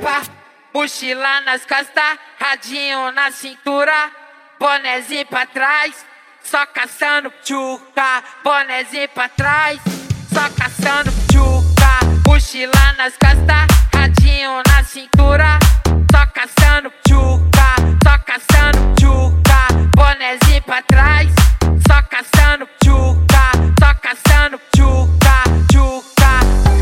pá. Mochila nas costas, radinho na cintura, bonezinho pra trás, só caçando tchuca. Bonezinho pra trás, só caçando tchuca. Mochila nas costas, radinho na cintura, só caçando tchuca, só caçando tchuca. Bonezinho pra trás, só caçando tchuca, só caçando tchuca, tchuca.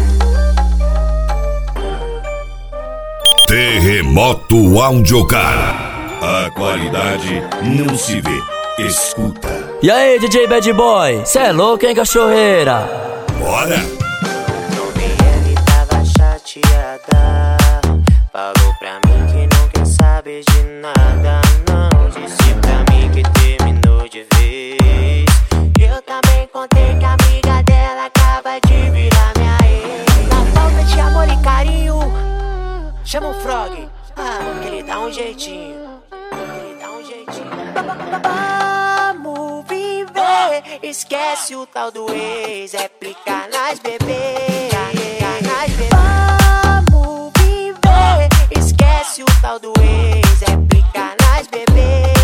Terremoto Audiocar. A qualidade não se vê, escuta. E aí, DJ Bad Boy, cê é louco, hein, cachorreira? Bora! Ele tava chateada, falou pra mim que não quer saber de nada, não. Disse pra mim que terminou de vez. Eu também contei que a amiga dela acaba de virar minha ex. Na falta de amor e carinho, chama o Frog, que ele dá um jeitinho. Ele dá um jeitinho. Vamos viver, esquece o tal do ex, é plicar nas bebês. Vamos viver, esquece o tal do ex, é plicar nas bebês.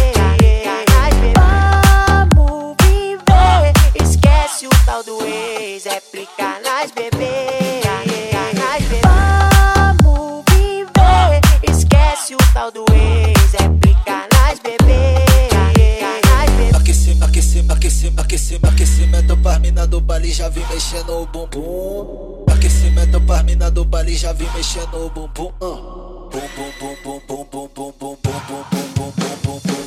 Vamos viver, esquece o tal do ex, é plicar nas bebês. Vamos viver, esquece o tal do ex, é plicar nas bebês. Aquecimento pras mina do baile, já vim mexendo o bumbum. Aquecimento pras mina do baile, já vim mexendo o bumbum. Bum bum bum bum bum bum bum bum bum bum bum bum bum.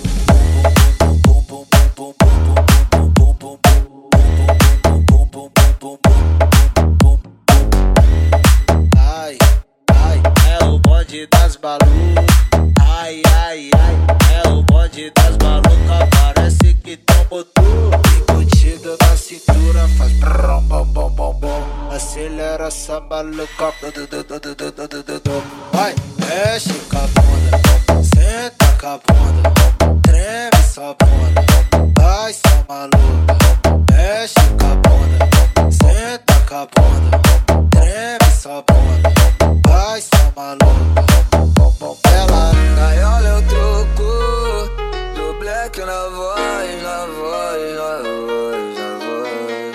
Ai, ai, é o bonde das balu. Ai, ai, ai, é o bonde das malucas, parece que tomou tudo. Embutido na cintura, faz brum, bum, bum, bum, bum. Acelera essa maluca. Vai, mexe com a bunda, senta com a bunda, treme sua bunda. Vai, sua maluca, mexe com a bunda, senta com a bunda, treme sua bunda. Vai, sua maluca. Ela gaiola é o troco do black na voz, na voz, na voz, na voz.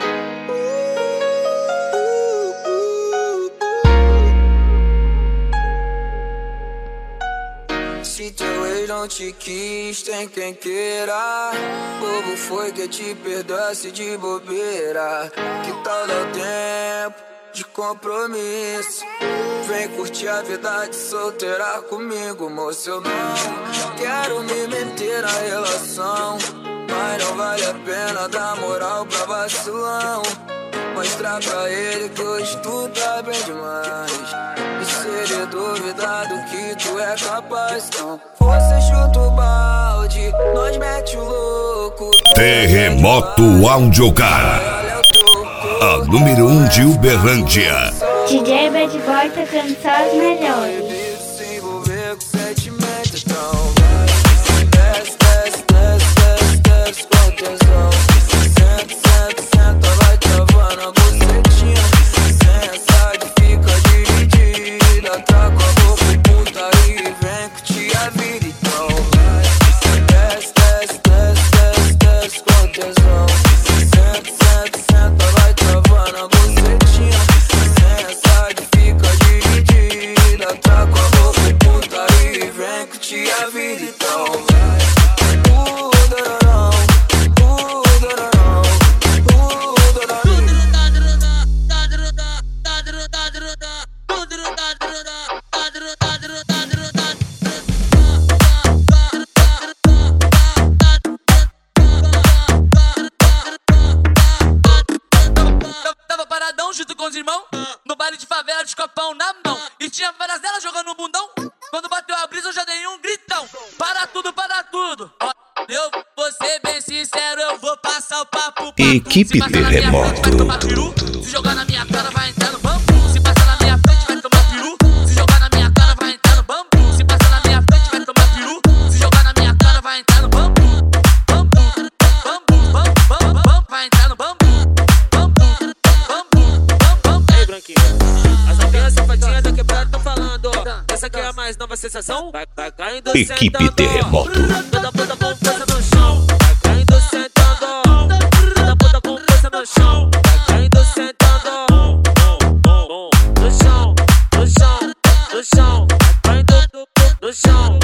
Se teu ex não te quis, tem quem queira. Bobo foi que te perdoasse de bobeira. Que tal dar tempo de compromisso? Vem curtir a vida de solteira comigo, moço. Eu não quero me meter na relação, mas não vale a pena dar moral pra vacilão. Mostrar pra ele que hoje tu tá bem demais, e se ele duvidar do que tu é capaz, então você chuta o balde, nós mete o louco. Terremoto Audiocar. A número 1 de Uberlândia. DJ Bad Boy tocando só os melhores. Se envolver com sentimento, então vai. Desce, desce, desce, desce, desce com tesão. Senta, senta, senta, vai travando a bucetinha. Sensa que fica dividida, tá com a boca puta e vem curtir a vida, então vai. Desce, desce, desce, desce, desce com tesão. Senta, senta, senta, vai travando a bucetinha. Sensa que fica dividida, tá com a boca puta e vem curtir a vida, então vai. Tava paradão junto com os irmãos, no baile de favela de copão na mão, e tinha várias delas jogando um bundão. Quando bateu a brisa eu já dei um gritão. Para tudo, para tudo. Eu vou ser bem sincero, eu vou passar o papo. Equipe Terremoto. Vai tomar peru. Se jogar na minha cara vai entrar no bambu. Se passar na minha frente vai tomar peru. Se jogar na minha cara vai entrar no bambu. Se passar na minha frente vai tomar peru. Se jogar na minha cara vai entrar no bambu. Bambu, bambu, bambu, bambu, vai entrar no bambu. Bambu, bambu, bambu. Ei, branquinho, as amigas safadinhas da quebrada tão falando, ó. Essa aqui é a mais nova sensação. Vai caindo Equipe sentando. Terremoto. Toda puta com força no chão. Vai caindo sentando. Toda puta com força no chão. Vai caindo sentando. No chão, no chão, no chão. Vai caindo no chão.